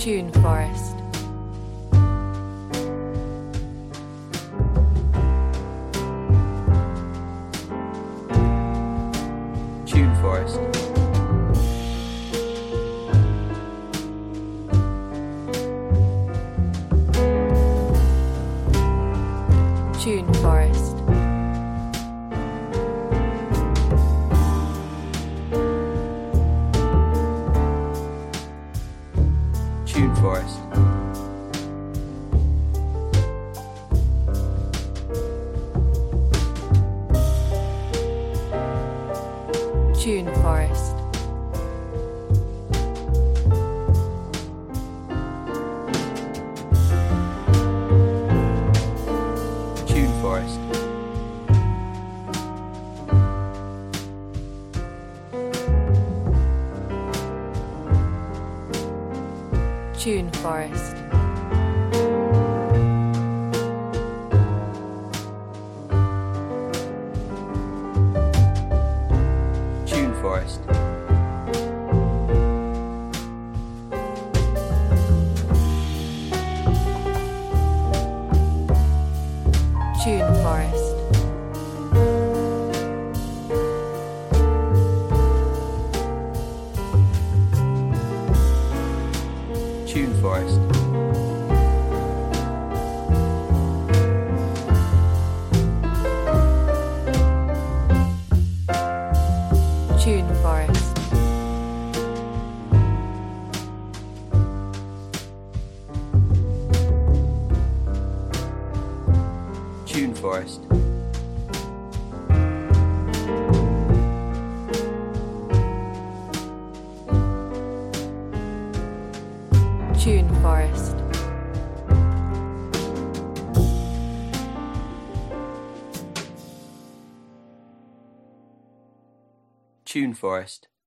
Tune Forest. Tune Forest. Tune Forest. Tune Forest. Tune Forest. Tune Forest. Tune Forest. Tune Forest. Tune Forest. Tune Forest. Tune Forest. Tune Forest. Tune Forest. Tune Forest.